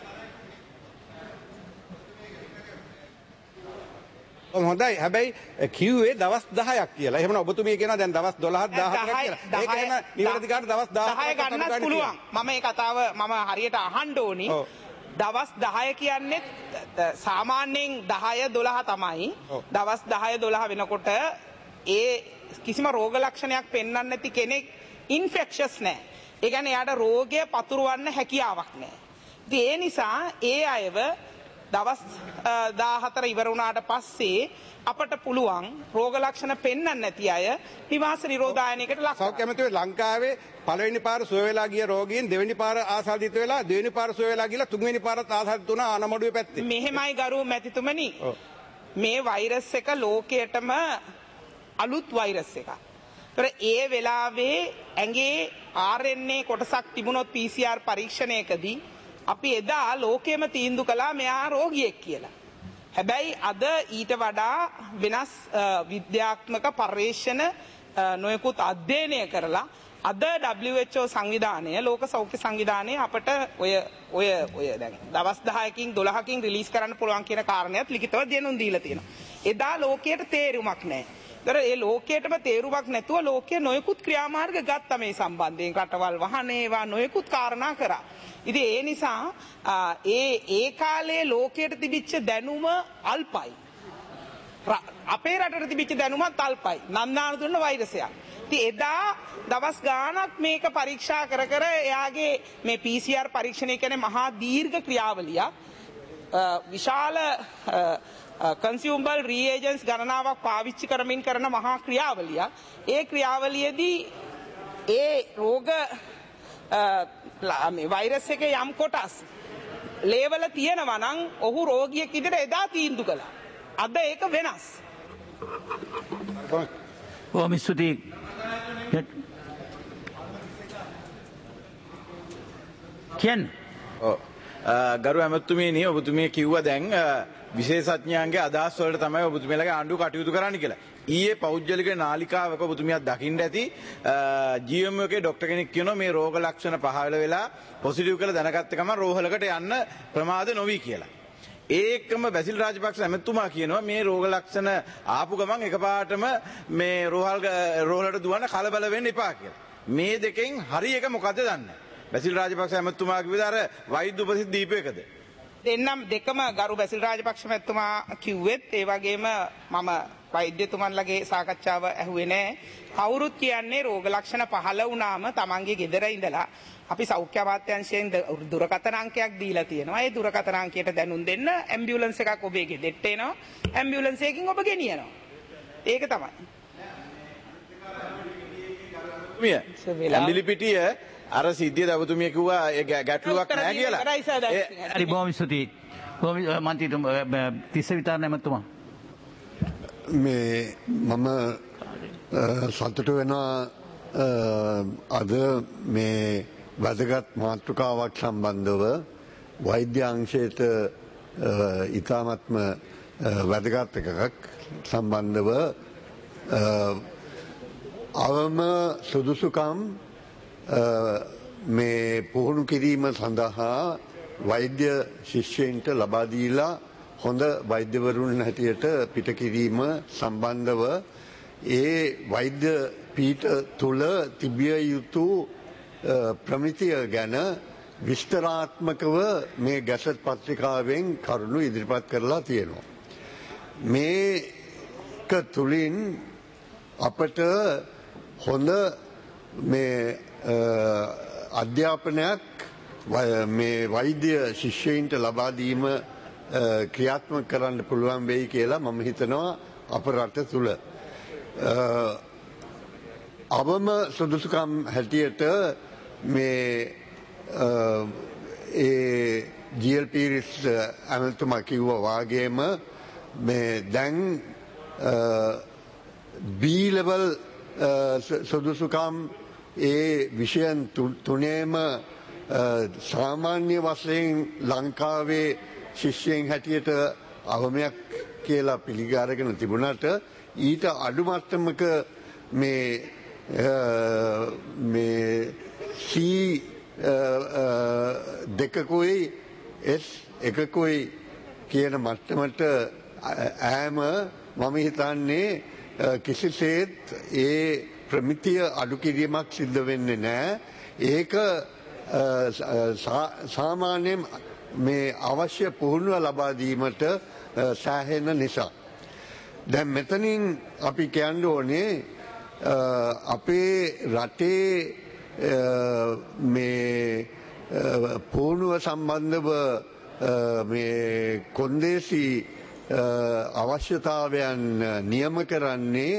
හොඳයි. හැබැයි කිව්වේ දවස් 10ක් කියලා. එහෙමනම් ඔබතුමිය කියනවා දැන් දවස් 12ක් 14ක් කියලා. ඒක එහෙම නිවැරදි කාට දවස් 10ක් ගන්නත් පුළුවන්. මම මේ කතාව මම හරියට අහන්න ඕනි. දවස් 10 කියන්නේ සාමාන්‍යයෙන් 10 12 තමයි. දවස් 10 12 වෙනකොට ඒ කිසිම රෝග ලක්ෂණයක් පෙන්වන්නේ නැති කෙනෙක් ඉන්ෆෙක්ෂස් නැහැ. ඒ කියන්නේ එයාට රෝගය පතුරවන්න හැකියාවක් නැහැ. ඉතින් ඒ නිසා ඒ අයව දවස් 14 ඉවර වුණාට පස්සේ අපට පුළුවන් රෝග ලක්ෂණ පෙන්වන්නේ නැති අය නිවාස නිරෝධායනයකට ලක් කරනවා. සෞඛ්‍ය ඇමතිතුමා ලංකාවේ පළවෙනි පාර සුව වෙලා ගිය රෝගීන් දෙවෙනි පාර ආසාදිත වෙලා දෙවෙනි පාර සුව වෙලා ගිහලා තුන්වෙනි පාරත් ආසාදිත වුණා ආනමඩුවේ පැත්තේ. මෙහෙමයි ගරු මැතිතුමනි. මේ වෛරස් එක ලෝකයටම අලුත් වෛරස් එකක්. ඒතර ඒ වෙලාවේ ඇඟේ RNA කොටසක් තිබුණොත් PCR පරීක්ෂණයකදී අපි එදා ලෝකෙම තීන්දුව කළා මෙයා රෝගියෙක් කියලා. හැබැයි අද ඊට වඩා වෙනස් විද්‍යාත්මක පර්යේෂණ නොයෙකුත් අධ්‍යයනය කරලා අද WHO සංවිධානය ලෝක සෞඛ්‍ය සංවිධානය අපට ඔය දැන් දවස් 10කින් 12කින් රිලීස් කරන්න පුළුවන් කියන කාරණයක් ලිඛිතව දෙනුම් දීලා තියෙනවා. එදා ලෝකයට තේරුමක් නැහැ. ඒතර ඒ ලෝකයටම තේරුමක් නැතුව ලෝකයේ නොයෙකුත් ක්‍රියාමාර්ග ගත්තා මේ සම්බන්ධයෙන් රටවල් වහනේවා නොයෙකුත් කාරණා කරා. ඉතින් ඒ නිසා ඒ කාලේ ලෝකයට තිබිච්ච දැනුම අල්පයි. අපේ රටට තිබිච්ච දැනුමත් අල්පයි. නන්දාන දුන්න වෛරසයක්. ඉතින් එදා දවස් ගාණක් මේක පරීක්ෂා කර කර එයාගේ මේ PCR පරීක්ෂණය කියන්නේ මහා දීර්ඝ ක්‍රියාවලියක්. විශාල consumable reagents ගණනාවක් පාවිච්චි කරමින් කරන මහා ක්‍රියාවලියක්. ඒ ක්‍රියාවලියේදී ඒ රෝග වෛරස් එකේ යම් කොටස් ලේවල තියෙනවා නම් ඔහු රෝගියෙක් විදිහට එදා තීන්දුව කළා. අද ඒක වෙනස්. බොහොම ස්තුතියි. ගරු ඇමතුමියනි ඔබතුමිය කිව්වා දැන් විශේෂඥයන්ගේ අදහස් වලට තමයි ඔබතුමියලාගේ ආණ්ඩුව කටයුතු කරන්න කියලා. ඊයේ පෞද්ගලික නාලිකාවක ඔබතුමියක් දකින්න ඇති GM එකේ ડોක්ටර් කෙනෙක් කියනවා මේ රෝග ලක්ෂණ පහළ වෙලා පොසිටිව් කියලා දැනගත්ත ගමන් රෝහලකට යන්න ප්‍රමාද නොවි කියලා. ඒකම බැසිල් රාජපක්ෂ ඇමතුමා කියනවා මේ රෝග ලක්ෂණ ආපු ගමන් එකපාරටම මේ රෝහලට දුවන්න කලබල වෙන්න එපා කියලා. මේ දෙකෙන් හරි එක මොකද්ද දන්නේ. බැසිල් රාජපක්ෂ ඇමතුමා කිව්වේ අර වෛද්‍ය උපදෙස් දීපු එකද? දෙන්නම් දෙකම ගරු බැසිල් රාජපක්ෂ මැතිතුමා කිව්වෙත් ඒ වගේම මම වෛද්‍යතුමන්ලගේ සාකච්ඡාව ඇහුවේ නෑ. කවුරුත් කියන්නේ රෝග ලක්ෂණ පහළ වුණාම තමන්ගේ ගෙදර ඉඳලා අපි සෞඛ්‍ය අමාත්‍යාංශයෙන් දුරකථන අංකයක් දීලා තියෙනවා. ඒ දුරකථන අංකයට දැනුම් දෙන්න ඇම්බියුලන්ස් එකක් ඔබේ ගෙදරට එනවා. ඇම්බියුලන්ස් එකකින් ඔබ ගෙනියනවා. ඒක තමයි. ඇම්බිලිපිටිය අර සිද්ධිය දවතුමිය කිව්වා ගැටලුවක් නැහැ කියලා. හරි බොහොම ස්තුතියි. මන්ත්‍රීතුමා තිස්ස විතරණ ඇමතුමා. මේ මම සතුට වෙනවා අද මේ වැදගත් මාතෘකාවක් සම්බන්ධව වෛද්‍ය අංශයට ඉතාමත්ම වැදගත් එකක් සම්බන්ධව අවම සුදුසුකම් මේ පුහුණු කිරීම සඳහා වෛද්‍ය ශිෂ්‍යයින්ට ලබා දීලා හොඳ වෛද්‍යවරුන් හැටියට පිට කිරීම සම්බන්ධව ඒ වෛද්‍ය පීඨ තුල තිබිය යුතු ප්‍රමිතිය ගැන විස්තරාත්මකව මේ ගැසට් පත්‍රිකාවෙන් කරුණු ඉදිරිපත් කරලා තියෙනවා. මේක තුලින් අපට හොඳ මේ අධ්‍යාපනයක් මේ වෛද්‍ය ශිෂ්‍යයින්ට ලබා දීම ක්‍රියාත්මක කරන්න පුළුවන් වෙයි කියලා මම හිතනවා අප රට තුළ. අවම සුදුසුකම් හැටියට මේ ඒ ජීල් පීරිස් ඇමතුමා කිව්වා වාගේම මේ දැන් B-level සුදුසුකම් ඒ විෂයන් තුනේම සාමාන්‍ය වශයෙන් ලංකාවේ ශිෂ්‍යයන් හැටියට අවමයක් කියලා පිළිගාරගෙන තිබුණාට ඊට අඩු මට්ටමක මේ C දෙකකුයි S එකකුයි කියන මට්ටමට ඈම මම හිතන්නේ කිසිසේත් ඒ ප්‍රමිතිය අඩු කිරීමක් සිද්ධ වෙන්නේ නැහැ. ඒක සාමාන්‍යයෙන් මේ අවශ්‍ය පුහුණුව ලබා දීමට සෑහෙන නිසා. දැන් මෙතනින් අපි කියන්න ඕනේ අපේ රටේ මේ පුහුණුව සම්බන්ධව මේ කොන්දේසි අවශ්‍යතාවයන් නියම කරන්නේ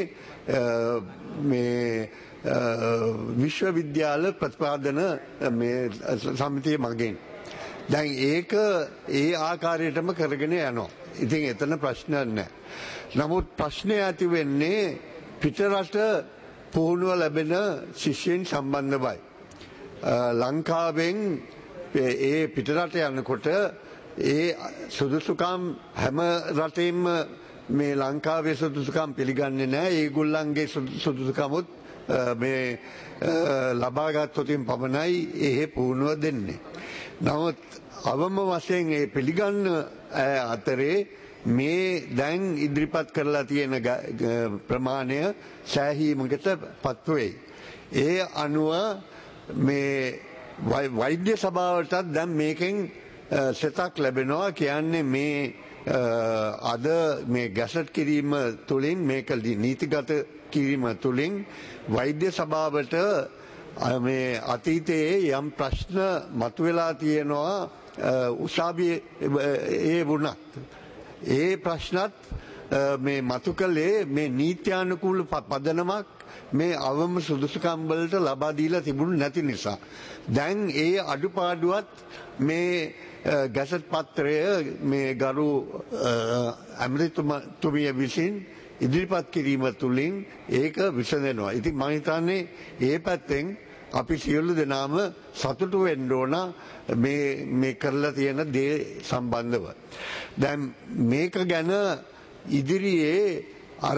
මේ විශ්වවිද්‍යාල ප්‍රතිපාදන මේ සමිතිය මගින්. දැන් ඒක ඒ ආකාරයටම කරගෙන යනවා. ඉතින් එතන ප්‍රශ්නයක් නැහැ. නමුත් ප්‍රශ්නය ඇති වෙන්නේ පිටරට පුහුණුව ලැබෙන ශිෂ්‍යයන් සම්බන්ධවයි. ලංකාවෙන් ඒ පිටරට යනකොට ඒ සුදුසුකම් හැම රටේම මේ ලංකාවේ සුදුසුකම් පිළිගන්නේ නැහැ. ඒගොල්ලන්ගේ සුදුසුකමුත් මේ ලබාගත්තොතින් පමණයි ඒ පුහුණුව දෙන්නේ. නමුත් අවම වශයෙන් ඒ පිළිගන්න අතරේ මේ දැන් ඉදිරිපත් කරලා තියෙන ප්‍රමාණය සෑහීමකට පත් වෙයි. ඒ අනුව මේ වෛද්‍ය සභාවටත් දැන් මේකෙන් සෙතක් ලැබෙනවා. කියන්නේ මේ අද මේ ගැසට් කිරීම තුළින් මේක නීතිගත කිරීම තුළින් වෛද්‍ය සභාවට මේ අතීතයේ යම් ප්‍රශ්න මතුවලා තියෙනවා උසාවියේ වුණත්. ඒ ප්‍රශ්නත් මේ මතු කළේ මේ නීත්‍යානුකූල පදනමක් මේ අවම සුදුසුකම් වලට ලබා දීලා තිබුණ නැති නිසා. දැන් ඒ අඩුපාඩුවත් මේ ගැසට් පත්‍රය මේ ගරු ඇමතිතුමිය විසින් ඉදිරිපත් කිරීම තුළින් ඒක විසඳෙනවා. ඉතින් මම හිතන්නේ ඒ පැත්තෙන් අපි සියලු දෙනාම සතුටු වෙන්න ඕන මේ කරලා තියෙන දේ සම්බන්ධව. දැන් මේක ගැන ඉදිරියේ අර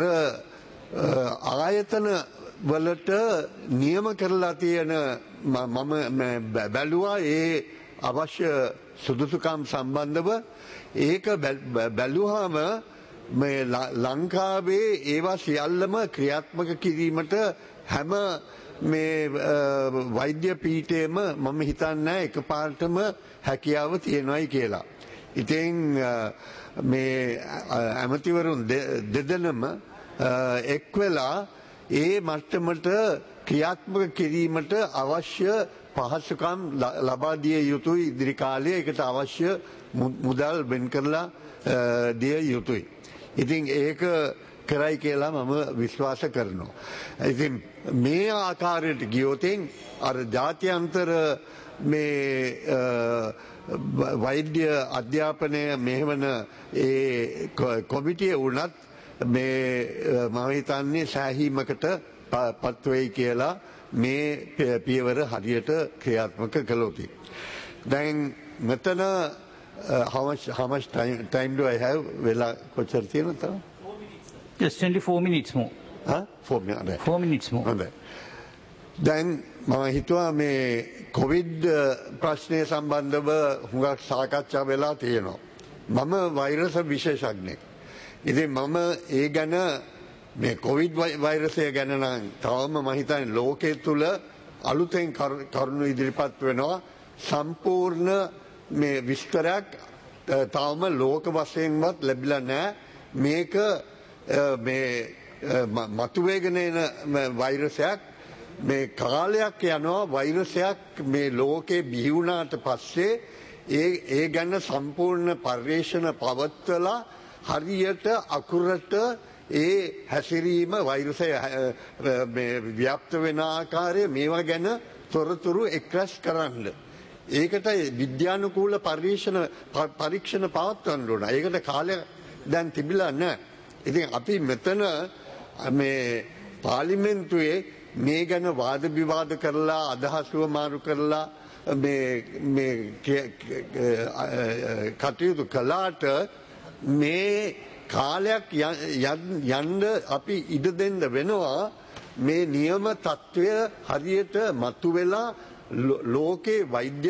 ආයතන වලට නියම කරලා තියෙන මම බැලුවා ඒ අවශ්‍ය සුදුසුකම් සම්බන්ධව. ඒක බැලුවාම මේ ලංකාවේ ඒවා සියල්ලම ක්‍රියාත්මක කිරීමට හැම මේ වෛද්‍ය පීඨයේම මම හිතන්නේ එකපාරටම හැකියාව තියෙනවායි කියලා. ඉතින් මේ ඇමතිවරුන් දෙදෙනම එක් වෙලා ඒ මට්ටමට ක්‍රියාත්මක කිරීමට අවශ්‍ය පහසුකම් ලබා දිය යුතුයි. ඉදිරි කාලයේ ඒකට අවශ්‍ය මුදල් වෙන් කරලා දිය යුතුයි. ඉතින් ඒක කරයි කියලා මම විශ්වාස කරනවා. ඉතින් මේ ආකාරයට ගියොතින් අර ජාත්‍යන්තර මේ වෛද්‍ය අධ්‍යාපනය මෙහෙවන ඒ කොමිටිය වුණත් මේ මම හිතන්නේ සෑහීමකට පත් වෙයි කියලා මේ පියවර හරියට ක්‍රියාත්මක කළොත්. දැන් මෙතන how much time do I have? වෙලා කොච්චර තියෙනවද? Just 24 minutes more. 4 minutes more. හොඳයි. දැන් මම හිතුවා මේ කොවිඩ් ප්‍රශ්නය සම්බන්ධව හුඟක් සාකච්ඡා වෙලා තියෙනවා. මම වෛරස විශේෂඥයෙක්. ඉතින් මම ඒ ගැන මේ කොවිඩ් වෛරසය ගැන නම් තවම මම හිතන්නේ ලෝකයේ තුල අලුතෙන් කරුණු ඉදිරිපත් වෙනවා. සම්පූර්ණ මේ විස්තරයක් තවම ලෝක වශයෙන්වත් ලැබිලා නැහැ. මේක මේ මතුවේගෙන එන වෛරසයක්. මේ කාලයක් යනවා වෛරසයක් මේ ලෝකේ බිහි වුණාට පස්සේ ඒ ගැන සම්පූර්ණ පර්යේෂණ පවත්වලා හරියට අකුරට ඒ හැසිරීම වෛරසය ව්‍යාප්ත වෙන ආකාරය මේවා ගැන තොරතුරු එක්රැස් කරන්න. ඒකට විද්‍යානුකූල පරීක්ෂණ පවත්වන්න ඕන. ඒකට කාලය දැන් තිබිලා නැහැ. ඉතින් අපි මෙතන මේ පාර්ලිමේන්තුවේ මේ ගැන වාද විවාද කරලා අදහස් මාරු කරලා මේ කටයුතු කළාට මේ කාලයක් යන්න අපි ඉඩ දෙන්න වෙනවා. මේ නියම තත්ත්වය හරියට මතුවෙලා ලෝකේ වෛද්‍ය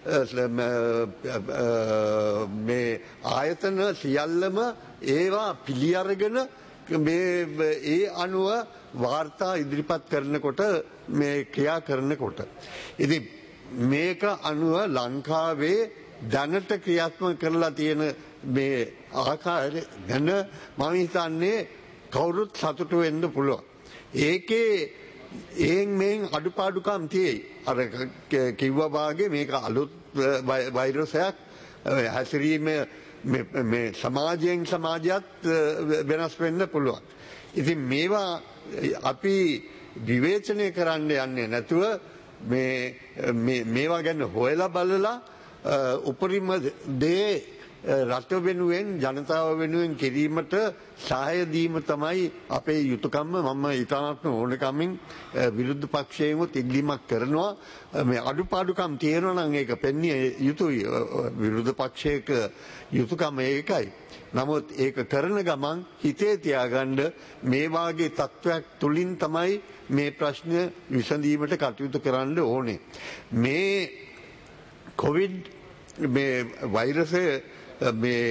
මේ ආයතන සියල්ලම ඒවා පිළි අරගෙන ඒ අනුව වාර්තා ඉදිරිපත් කරනකොට මේ ක්‍රියා කරනකොට ඉතින් මේක අනුව ලංකාවේ දැනට ක්‍රියාත්මක කරලා තියෙන මේ ආකාරය ගැන මම හිතන්නේ කවුරුත් සතුටු වෙන්න පුළුවන්. ඒකේ මේන් අඩුපාඩුකම් තියෙයි. අර කිව්වා වාගේ මේක අලුත් වෛරසයක් හැසිරීම මේ සමාජයෙන් සමාජයත් වෙනස් වෙන්න පුළුවන්. ඉතින් මේවා අපි විවේචනය කරන්න යන්නේ නැතුව මේවා ගැන හොයලා බලලා උපරිම දේ රට වෙනුවෙන් ජනතාව වෙනුවෙන් කිරීමට සහාය දීම තමයි අපේ යුතුයකම. මම ඊටාත්ම ඕනකමින් විරුද්ධ පක්ෂයෙන්වත් ඉල්ලීමක් කරනවා. මේ අඩුපාඩුකම් තියෙනවා නම් ඒක පෙන්විය යුතුයි. විරුද්ධ පක්ෂයක යුතුයකම ඒකයි. නමුත් ඒක කරන ගමන් හිතේ තියාගන්න මේ වාගේ තත්වයක් තුලින් තමයි මේ ප්‍රශ්න විසඳීමට කටයුතු කරන්න ඕනේ. මේ කොවිඩ් මේ වෛරසය මේ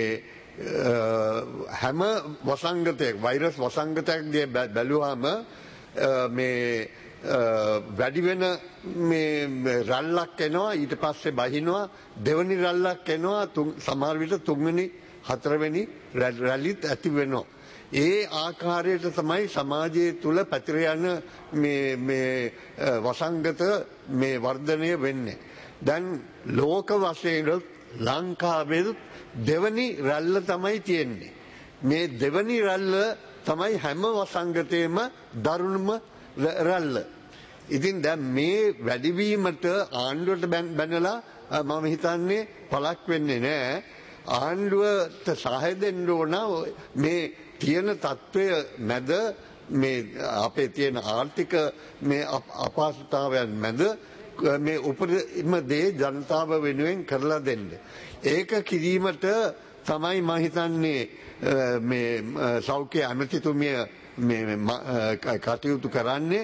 හැම වසංගතයක් වෛරස් වසංගතයක් දිහා බැලුවාම මේ වැඩි වෙන මේ රැල්ලක් එනවා ඊට පස්සේ බහිනවා දෙවෙනි රැල්ලක් එනවා සමහර විට තුන්වෙනි හතරවෙනි රැලිත් ඇති වෙනවා. ඒ ආකාරයට තමයි සමාජයේ තුල පැතිර යන මේ වසංගත මේ වර්ධනය වෙන්නේ. දැන් ලෝක වශයෙන් ලංකාවේ දෙවනි රැල්ල තමයි තියෙන්නේ. මේ දෙවනි රැල්ල තමයි හැම වසංගතේම දරුණුම රැල්ල. ඉතින් දැන් මේ වැඩිවීමට ආණ්ඩුවට බැනලා මම හිතන්නේ පළක් වෙන්නේ නැහැ. ආණ්ඩුවට සහාය දෙන්න ඕන මේ තියෙන තත්ත්වය මැද මේ අපේ තියෙන ආර්ථික මේ අපහසුතාවයන් මැද මේ උපරිම දේ ජනතාව වෙනුවෙන් කරලා දෙන්න. ඒක කිරීමට තමයි මම හිතන්නේ මේ සෞඛ්‍ය ඇමතිතුමිය මේ කටයුතු කරන්නේ.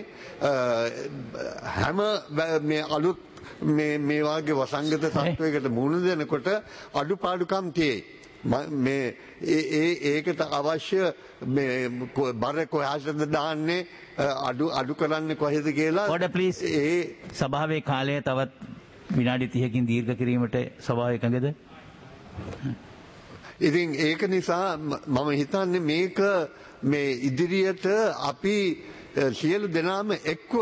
හැම මේ අලුත් මේ වාගේ වසංගත තත්වයකට මුහුණ දෙනකොට අඩුපාඩුකම් තියෙයි. මේ ඒකට අවශ්‍ය මේ බර කොහාටද දාන්නේ අඩු කරන්නේ කොහෙද කියලා ඕඩර් ප්ලීස්. ඒ සභාවේ කාලය තවත් විනාඩි 30කින් දීර්ඝ කිරීමට සභාව එකඟද? ඉතින් ඒක නිසා මම හිතන්නේ මේක මේ ඉදිරියට අපි සියලු දෙනාම එක්ව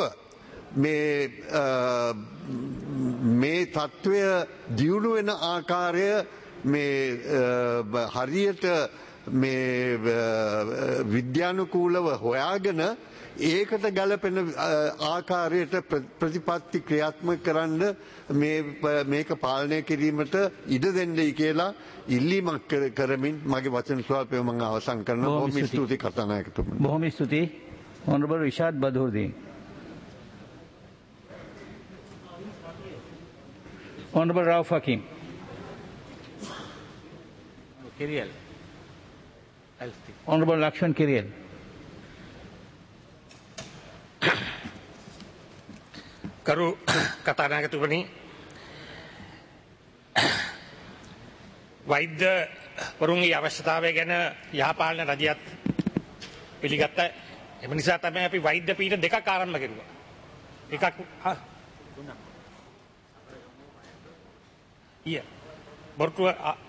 මේ තත්ත්වය දියුණු වෙන ආකාරය මේ හරියට මේ විද්‍යානුකූලව හොයාගෙන ඒකට ගැලපෙන ආකාරයට ප්‍රතිපත්ති ක්‍රියාත්මක කරන්න මේක පාලනය කිරීමට ඉඩ දෙන්නයි කියලා ඉල්ලීමක් කරමින් මගේ වචන ස්වල්පය මම අවසන් කරනවා. බොහොම ස්තුතියි කතානායකතුමනි. බොහොම ස්තුතියි. Honorable Rishad Badurdin. Honorable Rauf Hakim. Kiriel. Honorable Lakshman Kiriel. කරු කතානායකතුමනි, වෛද්‍යවරුන්ගේ අවශ්‍යතාවය ගැන යහපාලන රජයත් පිළිගත්තා. එම නිසා තමයි අපි වෛද්‍ය පීඨ දෙකක් ආරම්භ කරුවා. එකක් බොරටුව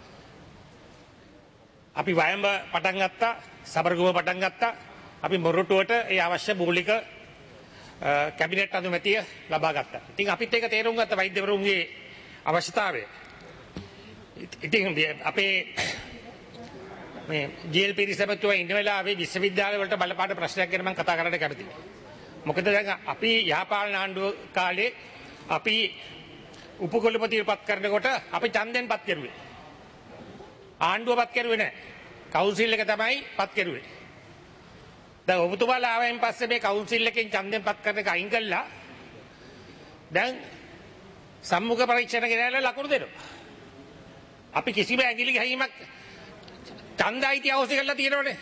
අපි වයඹ පටන් ගත්තා, සබරගමුව පටන් ගත්තා. අපි මොරටුවට ඒ අවශ්‍ය මූලික කැබිනට් අනුමැතිය ලබා ගත්තා. ඉතින් අපිත් ඒක තේරුම් ගත්ත වෛද්‍යවරුන්ගේ අවශ්‍යතාවය. ඉතින් අපේ මේ ජීල් පිරිසපතුවා ඉන්න වෙලාවේ විශ්වවිද්‍යාල වලට බලපාන ප්‍රශ්නයක් ගැන මම කතා කරන්න කැමතියි. මොකද දැන් අපි යහපාලන ආණ්ඩුව කාලේ අපි උපකුලපතිව පත් කරනකොට අපි ඡන්දෙන් පත් කරුවේ. ආණ්ඩුව පත් කරුවේ නැහැ. කවුන්සිල් එක තමයි පත් කරුවේ. දැන් ඔබතුමාලා ආවෙන් පස්සේ මේ කවුන්සිල් එකෙන් ඡන්දෙන් පත් කරන එක අයින් කළා. දැන් සම්මුඛ පරීක්ෂණ ගෙනල්ලා ලකුණු දෙනවා. අපි කිසිම ඇඟිලි ගහීමක් ඡන්ද අයිති අවශ්‍ය කරලා තියෙනවනේ.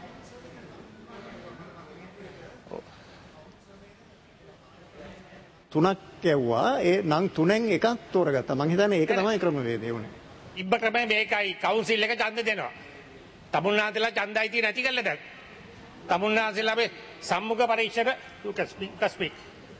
තුනක් යවුවා ඒ නම් තුනෙන් එකක් තෝරගත්තා. මං හිතන්නේ ඒක තමයි ක්‍රමවේදය උනේ. ඉබ්බ ක්‍රමය මේකයි. කවුන්සිල් එක ඡන්ද දෙනවා. තමුන්නාන්සලා ඡන්ද අයිති නැති කළා දැන්. තමුන්නාන්සලා මේ සම්මුඛ පරීක්ෂණ ස්පීක්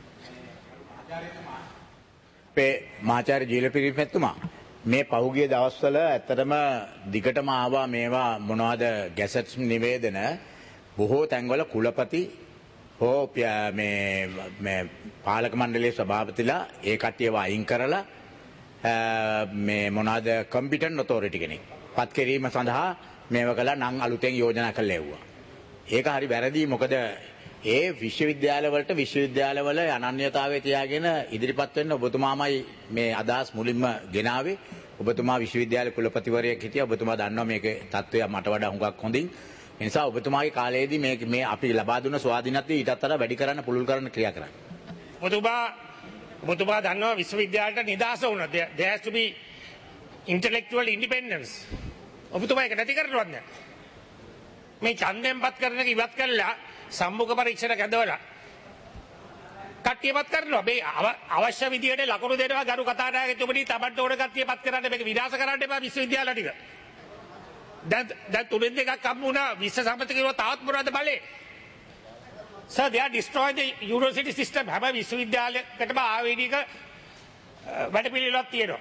අපේ මහාචාර්ය ජීලපිරිස් මැතිතුමා මේ පහුගිය දවස්වල ඇත්තටම දිගටම ආවා මේවා මොනවද ගැසට්ස් නිවේදන බොහෝ තැන්වල කුලපති හෝ මේ පාලක මණ්ඩලයේ සභාපතිලා ඒ කට්ටියව අයින් කරලා මේ මොනවද කම්පිටන්ට් ඔතොරිටි කෙනෙක් පත් කිරීම සඳහා මේව කළා නම් අලුතෙන් යෝජනා කළා එව්වා. ඒක හරි වැරදි. මොකද ඒ විශ්වවිද්‍යාලවලට විශ්වවිද්‍යාලවල අනන්‍යතාවය තියාගෙන ඉදිරිපත් වෙන්න ඔබතුමාමයි මේ අදහස් මුලින්ම ගෙනාවේ. ඔබතුමා විශ්වවිද්‍යාල කුලපතිවරයෙක් හිටියා. ඔබතුමා දන්නවා මේකේ තත්ත්වය මට වඩා හුඟක් හොඳින්. ඒ නිසා ඔබතුමාගේ කාලයේදී මේ අපි ලබා දුන්න ස්වාධීනත්වය ඊටත් වඩා වැඩි කරන්න පුළුල් කරන්න ක්‍රියා කරන්න. ඔබතුමා දන්නවා විශ්වවිද්‍යාලයට නිදහස වුණා. there has to be intellectual independence. ඔබතුමා ඒක නැති කරනවද නැහැ? මේ ඡන්දයෙන් පත් කරන එක ඉවත් කළා සම්මුඛ පරීක්ෂණ කැඳවලා කට්ටියපත් කරනවා. මේ අවශ්‍ය විදියට ලකුණු දෙනවා ගරු කතානායකතුමනි තමන්ට ඕන කට්ටියපත් කරන්න මේක විනාශ කරන්න එපා විශ්වවිද්‍යාල ටික. දැන් තුනෙන් දෙකක් හම්බ වුණා විශ්ව සම්මත කිව්වා තාවත් මොනවද බලේ? Sir, they are destroying the university system. හැම විශ්වවිද්‍යාලයකටම ආවේනික වැඩ පිළිවෙලක් තියෙනවා.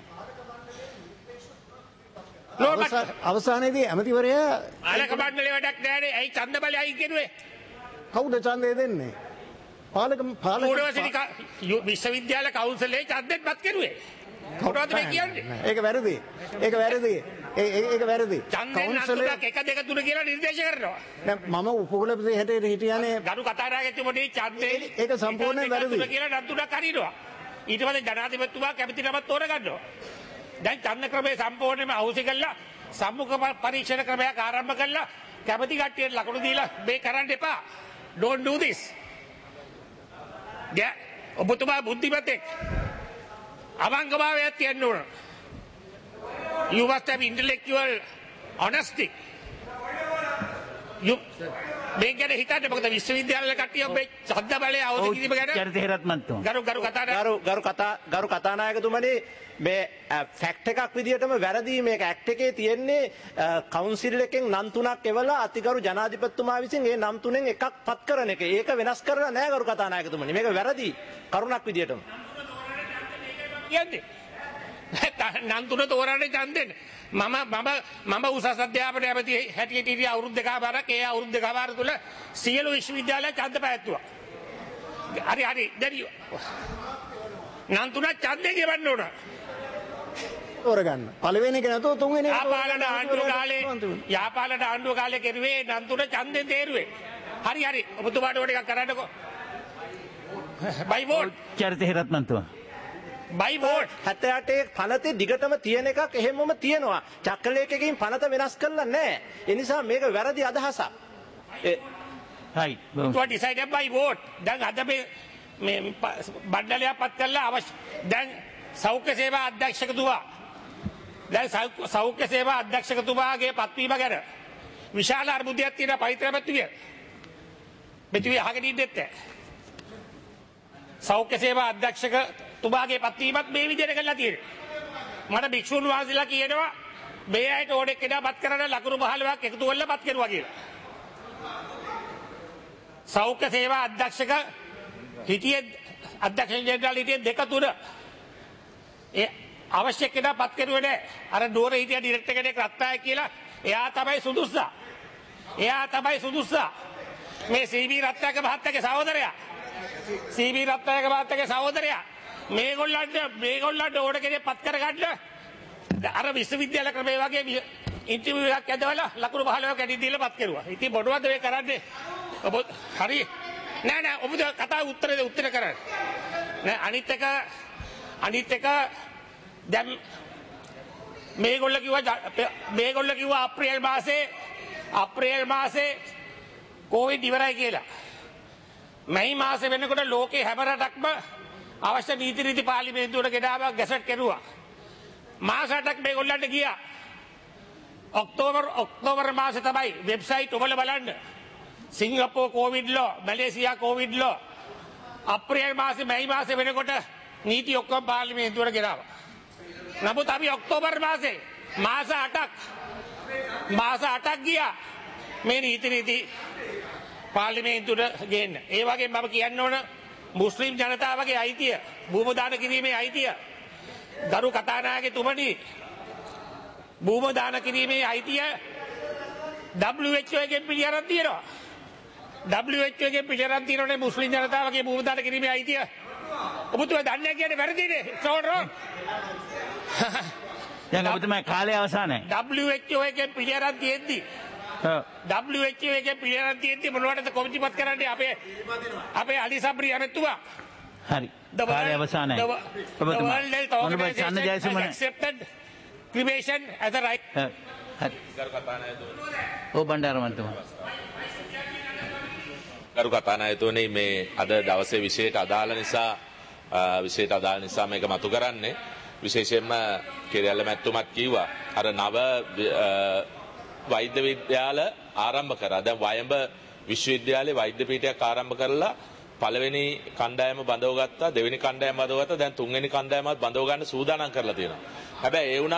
අවසානයේදී ඇමතිවරයා පාලක මණ්ඩලේ වැඩක් නැහැ. ඇයි ඡන්ද බලය අයින් කරුවේ? කවුද ඡන්දය දෙන්නේ? පාලක විශ්වවිද්‍යාල කවුන්සිලේ ඡන්දෙත් පත් කරුවේ. මොනවද මේ කියන්නේ? ඒක වැරදි. ඒක වැරදි. ඒක වැරදි. කවුන්සිලේ 1 2 3 කියලා නිර්දේශ කරනවා. මම උපකුලපති හැටියට හිටියානේ. ගරු කතානායකතුමනි ඡන්දේ ඒක සම්පූර්ණයෙන් වැරදි. කියලා නම් තුනක් හරිනවා. ඊට පස්සේ ජනාධිපතිතුමා කැමති නමක් තෝරගන්නවා. දැන් ඡන්ද ක්‍රමය සම්පූර්ණයෙන්ම අවශ්‍ය කළා සම්මුඛ පරීක්ෂණ ක්‍රමයක් ආරම්භ කළා කැමති කට්ටියට ලකුණු දීලා මේ කරන්න එපා. Don't do this. ඔබතුමා බුද්ධිමතෙක් අවංගභාවයක් තියෙන්න ඕන. You must have intellectual honesty. මේ ගැන හිතන්න මොකද විශ්වවිද්‍යාල කට්ටිය ඔබේ ඡන්ද බලය අවදි කිරීම ගැන ගරු කතානායකතුමනි මේ ෆැක්ට් එකක් විදිහටම වැරදි. මේක ඇක්ට් එකේ තියෙන්නේ කවුන්සිල් එකෙන් නම් තුනක් එවලා අතිගරු ජනාධිපතිතුමා විසින් ඒ නම් තුනෙන් එකක් පත් කරන එක. ඒක වෙනස් කරලා නැහැ ගරු කතානායකතුමනි. මේක වැරදි කරුණක් විදිහටම. කියන්නේ නම් තුන තෝරන්නේ ඡන්දෙන්. මම උසස් අධ්‍යාපන ඇමති හැටියට ඉතිරි අවුරුදු දෙකමාරක් ඒ අවුරුදු දෙකමාර තුල සියලු විශ්වවිද්‍යාල ඡන්ද පැවැත්තුවා. හරි දැන් නම් තුන ඡන්දේ ගෙවන්න ඕන. තෝරගන්න. පළවෙනි එක නැතෝ තුන්වෙනි එක යාපාලන ආණ්ඩුව කාලේ කෙරුවේ නම් තුන ඡන්දෙන් තේරුවේ. හරි ඔබතුමාට ඕන එකක් කරන්නකෝ. බයි වෝට් චරිතහිරත් මන්තුමා බයි වෝට් 78 පනතේ දිගටම තියෙන එකක් එහෙමම තියෙනවා. චක්‍රලේඛකකින් පනත වෙනස් කරලා නැහැ. ඒ නිසා මේක වැරදි අදහසක්. right to decide by vote. දැන් අද මේ බණ්ඩලයා පත් කළා අවශ්‍ය. දැන් සෞඛ්‍ය සේවා අධ්‍යක්ෂකතුමා සෞඛ්‍ය සේවා අධ්‍යක්ෂකතුමාගේ පත්වීම ගැන විශාල අර්බුදයක් තියෙන පවිත්‍ර මෙතුමිය අහගෙන ඉන්නෙත් නැහැ. සෞඛ්‍ය සේවා අධ්‍යක්ෂකතුමාගේ පත්වීමත් මේ විදිහට කරලා තියෙනවා. මට භික්ෂුන් වහන්සේලා කියනවා මේ ඇයිට ඕඩෙක් කෙනා පත් කරන ලකුණු 15ක් එකතු කරලා පත් කරුවා කියලා. සෞඛ්‍ය සේවා අධ්‍යක්ෂක හිටියේ අධ්‍යක්ෂ ජෙනරාල් හිටියේ 2 3 ඒ අවශ්‍ය කෙනා පත් කරුවේ නැහැ. අර ඩෝර හිටියා ඩිරෙක්ටර් කෙනෙක් රත්නායක කියලා. එයා තමයි සුදුස්සා. මේ සීවි රත්නායක මහත්තයාගේ සහෝදරයා. සීබී රත්නායක මහත්තයාගේ සහෝදරයා මේගොල්ලන්ට ඕන කෙනෙක් පත් කරගන්න අර විශ්වවිද්‍යාල ක්‍රමයේ වගේ ඉන්ටර්විව් එකක් ඇදවලා ලකුණු 15ක් ඇටි දීලා පත් කරුවා. ඉතින් මොනවද මේ කරන්නේ? ඔබ හරි නෑ ඔබ කතාව උත්තර කරන්න. නෑ අනිත් එක දැන් මේගොල්ල කිව්වා අප්‍රේල් මාසේ කොවිඩ් ඉවරයි කියලා. මැයි මාසේ වෙනකොට ලෝකේ හැම රටක්ම අවශ්‍ය නීති රීති පාර්ලිමේන්තුවට ගෙනාව ගැසට් කෙරුවා. මාස 8ක් මේගොල්ලන්ට ගියා. ඔක්තෝබර් මාසේ තමයි වෙබ්සයිට් ඔබල බලන්න. Singapore covid low, Malaysia covid low. අප්‍රේල් මාසේ මැයි මාසේ වෙනකොට නීති ඔක්කොම පාර්ලිමේන්තුවට ගෙනාවා. නමුත් අපි ඔක්තෝබර් මාසේ මාස 8ක් ගියා මේ නීති පාර්ලිමේන්තුවට ගේන්න. ඒ වගේ මම කියන්න ඕන මුස්ලිම් ජනතාවගේ අයිතිය, භූම දාන කිරීමේ අයිතිය, ගරු කතානායකතුමනි, භූම දාන කිරීමේ අයිතිය WHO එකෙන් පිළිඅරන් තියෙනවා. WHO එකෙන් පිළිඅරන් තියෙනනේ මුස්ලිම් ජනතාවගේ භූම දාන කිරීමේ අයිතිය. ඔබතුමා දන්නේ කියන්නේ වැරදිනේ. දැන් ඔබතුමා කාලය අවසానයි. WHO එකෙන් පිළිඅරන් තියෙද්දි WHO එකෙන් පිළිඅරන් තියෙද්දි මොනවටද කොමිටිපත් කරන්නේ අපේ අලි සබ්රි ඇමතුමා. හරි. කාලය අවසానයි. ඔබතුමා මොනවද Channa Jayasumana accepted cremation as a right. හරි. ඔව් බණ්ඩාර මන්තුමා. ගරු කතානායකතුමනි මේ අද දවසේ විශේෂයට අදාළ නිසා මේක මතු කරන්නේ විශේෂයෙන්ම කෙරැල්ල මැතිතුමත් කිව්වා අර නව වෛද්‍ය විද්‍යාල ආරම්භ කරා. දැන් වයඹ විශ්වවිද්‍යාලයේ වෛද්‍ය පීඨයක් ආරම්භ කරලා පළවෙනි කණ්ඩායම බඳව ගත්තා, දෙවෙනි කණ්ඩායම බඳව ගත්තා, දැන් තුන්වෙනි කණ්ඩායමත් බඳව ගන්න සූදානම් කරලා තියෙනවා. හැබැයි ඒ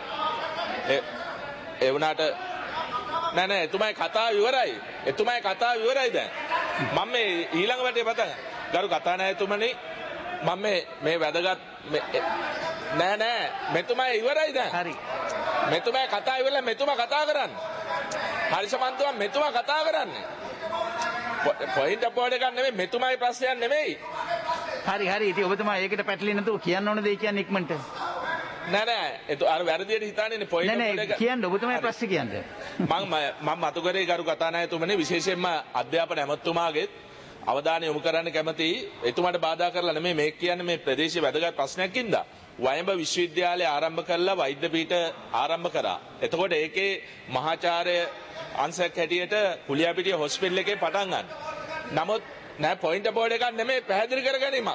වුණාට නෑ එතුමායි කතාව ඉවරයි දැන්. මම මේ ඊළඟ වටේ පතන ගරු කතානායකතුමනි මම මේ වැදගත් නෑ මෙතුමායි ඉවරයි දැන්. හරි. මෙතුමායි කතා ඉවරලා මෙතුමා කතා කරන්න. හරිසමන්තුමා මෙතුමා කතා කරන්නේ. පොයින්ට් අපෝඩ් එකක් නෙමෙයි මෙතුමායි ප්‍රශ්නයක් නෙමෙයි. හරි ඉතින් ඔබතුමා ඒකට පැටලෙන්නේ නැතුව කියන්න ඕන දේ කියන්නේ ඉක්මනට. නෑ අර වැරදියට හිතන්නේ පොයින්ට් අපෝඩ් එක. කියන්න ඔබතුමායි ප්‍රශ්න කියන්නේ. මම මතු කරේ ගරු කතානායකතුමනි විශේෂයෙන්ම අධ්‍යාපන ඇමතුමාගෙත් අවධානය යොමු කරන්න කැමතියි. එතුමාට බාධා කරලා නෙමෙයි මේ කියන්නේ මේ ප්‍රදේශයේ වැදගත් ප්‍රශ්නයක් ඉඳලා. වයඹ විශ්වවිද්‍යාලය ආරම්භ කරලා වෛද්‍ය පීඨ ආරම්භ කරා. එතකොට ඒකේ මහාචාර්ය අංශයක් හැටියට කුලියාපිටිය හොස්පිටල් එකේ පටන් ගන්න. නමුත් නෑ පොයින්ට් අපෝඩ් එකක් නෙමෙයි පැහැදිලි කර ගැනීමක්.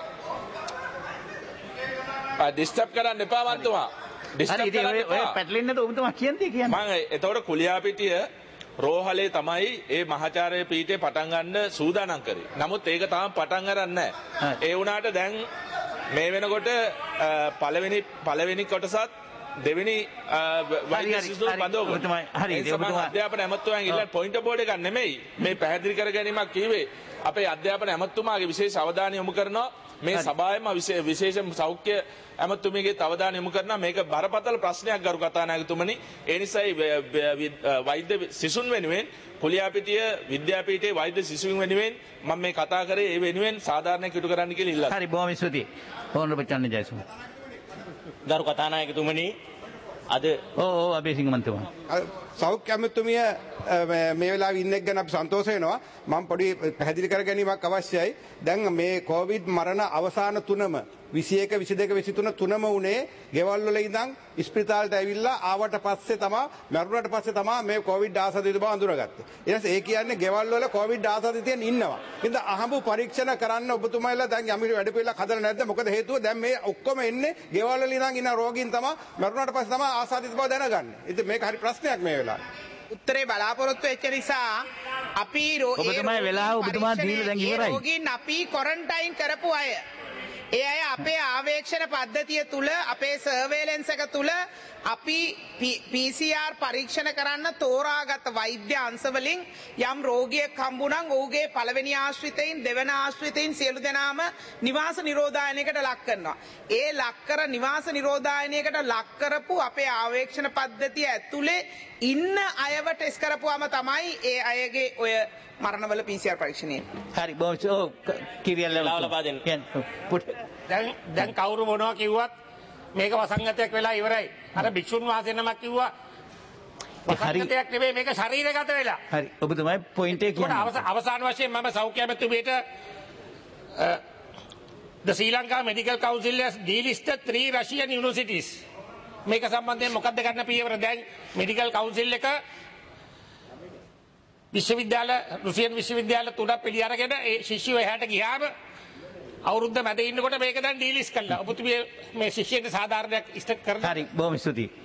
ඩිස්ටර්බ් කරන්න එපා මන්තුමා. ඩිස්ටර්බ් කරන්න එපා. ඔය පැටලෙන්නේ නැතුව ඔබතුමා කියන්නේ මම එතකොට කුලියාපිටිය රෝහලේ තමයි ඒ මහාචාර්ය පීඨේ පටන් ගන්න සූදානම් කරේ. නමුත් ඒක තාම පටන් ගන්න නැහැ. ඒ වුණාට දැන් මේ වෙනකොට පළවෙනි කොටසත් දෙවෙනි වෛද්‍ය සිසු බඳවගන්න. හරි අධ්‍යාපන ඇමතුමාගෙන් ඉල්ලන පොයින්ට් බෝඩ් එකක් නෙමෙයි මේ පැහැදිලි කර ගැනීමක් කිව්වේ. අපේ අධ්‍යාපන ඇමතුමාගේ විශේෂ අවධානය යොමු කරනවා මේ සභාවෙම විශේෂ සෞඛ්‍ය ඇමතුමියගේ අවධානය යොමු කරනවා මේක බරපතල ප්‍රශ්නයක් ගරු කතානායකතුමනි. ඒ නිසායි වෛද්‍ය සිසුන් වෙනුවෙන් කුලියාපිටිය විද්‍යාපීඨයේ වෛද්‍ය සිසුන් වෙනුවෙන් මම මේ කතා කරේ ඒ වෙනුවෙන් සාධාරණයක් ඉටු කරන්න කියලා ඉල්ලනවා. හරි බොහොම ස්තුතියි. ඕනරබල් චන්න ජයසුම. ගරු කතානායකතුමනි අද ඔව් අබේසිංහ මන්තුමා. සෞඛ්‍ය ඇමතුමිය මේ වෙලාවේ ඉන්න එක ගැන අපි සන්තෝෂ වෙනවා. මම පොඩි පැහැදිලි කර ගැනීමක් අවශ්‍යයි. දැන් මේ කොවිඩ් මරණ අවසාන තුනම 21 22 23 තුනම උනේ ගෙවල් වල ඉඳන් ස්පිරිතාලට ඇවිල්ලා ආවට පස්සේ තමයි මරුණට පස්සේ තමයි මේ කොවිඩ් ආසාදිත බව අඳුරගත්තේ. ඊට ඒ කියන්නේ ගෙවල් වල කොවිඩ් ආසාදිතයන් ඉන්නවා. ඉතින් අහඹු පරීක්ෂණ කරන්න ඔබතුමායිලා දැන් යමිරි වැඩ පිළිවෙලක් හදලා නැද්ද? මොකද හේතුව දැන් මේ ඔක්කොම එන්නේ ගෙවල් වල ඉඳන් ඉන්න රෝගීන් තමයි මරුණට පස්සේ තමයි ආසාදිත බව දැනගන්නේ. ඉතින් මේක හරි ප්‍රශ්නයක් මේ වෙලාවේ. උත්තරේ බලාපොරොත්තු වෙච්ච නිසා අපි ඔබතුමායි වෙලාව ඔබතුමා දීලා දැන් ඉවරයි. රෝගීන් අපි ක්වොරන්ටයින් කරපු අය. ඒ අය අපේ ආවේක්ෂණ පද්ධතිය තුල අපේ සර්වේලන්ස් එක තුල අපි PCR පරීක්ෂණ කරන්න තෝරාගත් වෛද්‍ය අංශවලින් යම් රෝගියෙක් හම්බුනනම් ඔහුගේ පළවෙනි ආශ්‍රිතයින් දෙවන ආශ්‍රිතයින් සියලු දෙනාම නිවාස නිරෝධායනයකට ලක් කරනවා. ඒ ලක්කර නිවාස නිරෝධායනයකට ලක් කරපු අපේ ආවේක්ෂණ පද්ධතිය ඇතුලේ ඉන්න අයව ටෙස්ට් කරපුවාම තමයි ඒ අයගේ ඔය මරණවල PCR පරීක්ෂණය. හරි බොහොම කිරියල්ල ලබා දෙන්න. දැන් කවුරු මොනවා කිව්වත් මේක වසංගතයක් වෙලා ඉවරයි. අර භික්ෂුන් වහන්සේ නමක් කිව්වා වසංගතයක් නෙවෙයි මේක ශරීරගත වෙලා. හරි ඔබතුමයි පොයින්ට් එක කියන්නේ. අවසාන වශයෙන් මම සෞඛ්‍ය ඇමතුමියට the Sri Lanka Medical Council has delisted 3 Russian universities. මේක සම්බන්ධයෙන් මොකක්ද ගන්න පියවර? දැන් මෙඩිකල් කවුන්සිල් එක විශ්වවිද්‍යාල රුසියන් විශ්වවිද්‍යාල 3ක් පිළි අරගෙන ඒ ශිෂ්‍යයෝ එහාට ගියාම අවුරුද්ද මැද ඉන්නකොට මේක දැන් ඩීලිස් කළා. ඔබතුමිය මේ ශිෂ්‍යයන්ට සාධාරණයක් ඉෂ්ට කරලා. හරි බොහොම ස්තුතියි.